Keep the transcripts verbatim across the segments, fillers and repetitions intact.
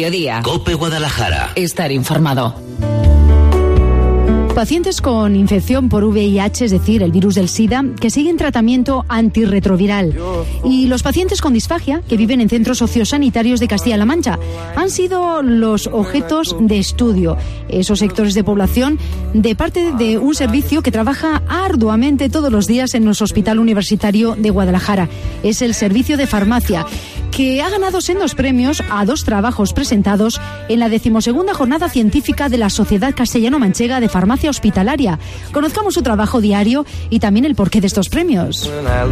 Mediodía. COPE Guadalajara. Estar informado. Pacientes con infección por V I H, es decir, el virus del SIDA, que siguen tratamiento antirretroviral. Y los pacientes con disfagia, que viven en centros sociosanitarios de Castilla-La Mancha, han sido los objetos de estudio. Esos sectores de población, de parte de un servicio que trabaja arduamente todos los días en nuestro Hospital Universitario de Guadalajara. Es el Servicio de Farmacia, que ha ganado sendos premios a dos trabajos presentados en la decimosegunda Jornada Científica de la Sociedad Castellano-Manchega de Farmacia Hospitalaria. Conozcamos su trabajo diario y también el porqué de estos premios.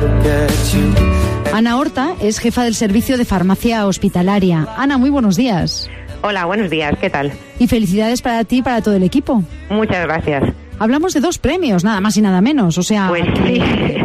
Ana Horta es jefa del Servicio de Farmacia Hospitalaria. Ana, muy buenos días. Hola, buenos días, ¿qué tal? Y felicidades para ti y para todo el equipo. Muchas gracias. Hablamos de dos premios, nada más y nada menos, o sea... Pues sí,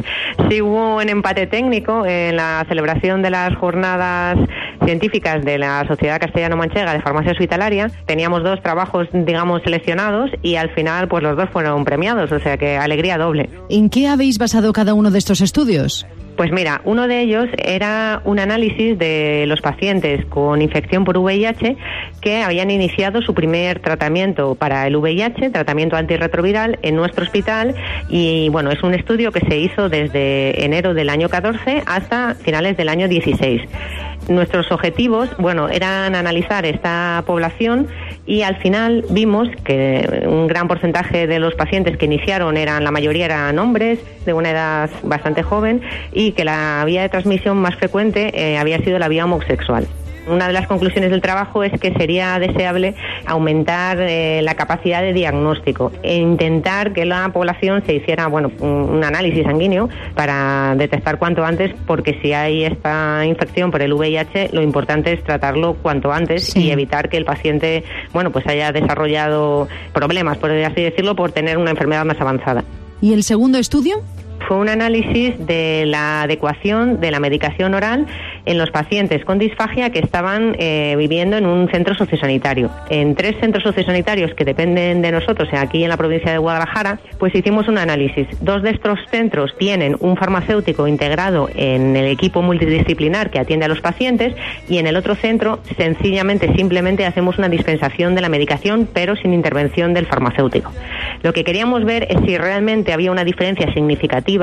sí hubo un empate técnico en la celebración de las jornadas científicas de la Sociedad Castellano-Manchega de Farmacia Hospitalaria. Teníamos dos trabajos, digamos, seleccionados y al final pues los dos fueron premiados, o sea que alegría doble. ¿En qué habéis basado cada uno de estos estudios? Pues mira, uno de ellos era un análisis de los pacientes con infección por V I H que habían iniciado su primer tratamiento para el V I H, tratamiento antirretroviral, en nuestro hospital, y bueno, es un estudio que se hizo desde enero del año catorce hasta finales del año dieciséis. Nuestros objetivos, bueno, eran analizar esta población y al final vimos que un gran porcentaje de los pacientes que iniciaron eran, la mayoría eran hombres de una edad bastante joven y que la vía de transmisión más frecuente eh, había sido la vía homosexual. Una de las conclusiones del trabajo es que sería deseable aumentar eh, la capacidad de diagnóstico e intentar que la población se hiciera, bueno, un análisis sanguíneo para detectar cuanto antes, porque si hay esta infección por el V I H, lo importante es tratarlo cuanto antes, sí, y evitar que el paciente, bueno, pues haya desarrollado problemas, por así decirlo, por tener una enfermedad más avanzada. ¿Y el segundo estudio? Fue un análisis de la adecuación de la medicación oral en los pacientes con disfagia que estaban eh, viviendo en un centro sociosanitario. En tres centros sociosanitarios que dependen de nosotros, aquí en la provincia de Guadalajara, pues hicimos un análisis. Dos de estos centros tienen un farmacéutico integrado en el equipo multidisciplinar que atiende a los pacientes, y en el otro centro, sencillamente, simplemente hacemos una dispensación de la medicación, pero sin intervención del farmacéutico. Lo que queríamos ver es si realmente había una diferencia significativa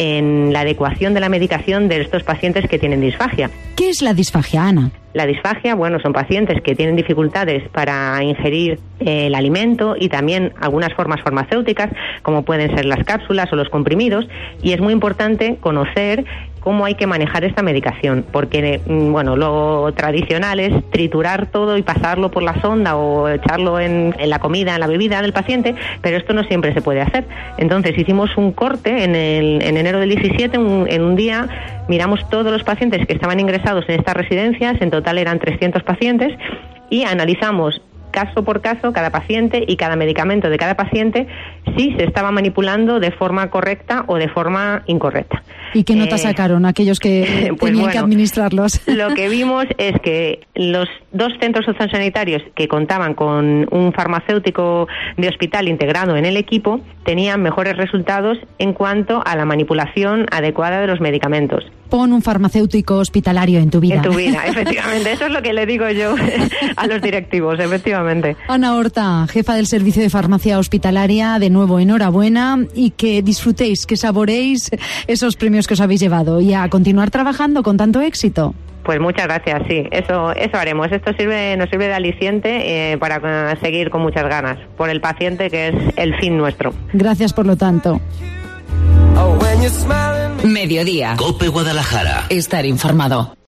en la adecuación de la medicación de estos pacientes que tienen disfagia. ¿Qué es la disfagia, Ana? La disfagia, bueno, son pacientes que tienen dificultades para ingerir eh, el alimento y también algunas formas farmacéuticas, como pueden ser las cápsulas o los comprimidos, y es muy importante conocer cómo hay que manejar esta medicación, porque bueno, lo tradicional es triturar todo y pasarlo por la sonda o echarlo en, en la comida, en la bebida del paciente, pero esto no siempre se puede hacer. Entonces hicimos un corte en, el, en enero del diecisiete, un, en un día miramos todos los pacientes que estaban ingresados en estas residencias, en total eran trescientos pacientes, y analizamos caso por caso cada paciente y cada medicamento de cada paciente, si se estaba manipulando de forma correcta o de forma incorrecta. ¿Y qué nota eh, sacaron aquellos que pues tenían bueno, que administrarlos? Lo que vimos es que los dos centros sociosanitarios que contaban con un farmacéutico de hospital integrado en el equipo tenían mejores resultados en cuanto a la manipulación adecuada de los medicamentos. Pon un farmacéutico hospitalario en tu vida. En tu vida, efectivamente. Eso es lo que le digo yo a los directivos, efectivamente. Ana Horta, jefa del Servicio de Farmacia Hospitalaria, de nuevo enhorabuena y que disfrutéis, que saboreéis esos premios que os habéis llevado y a continuar trabajando con tanto éxito. Pues muchas gracias, sí, eso eso haremos. Esto sirve nos sirve de aliciente eh, para seguir con muchas ganas por el paciente, que es el fin nuestro. Gracias por lo tanto. Mediodía. COPE Guadalajara. Estar informado.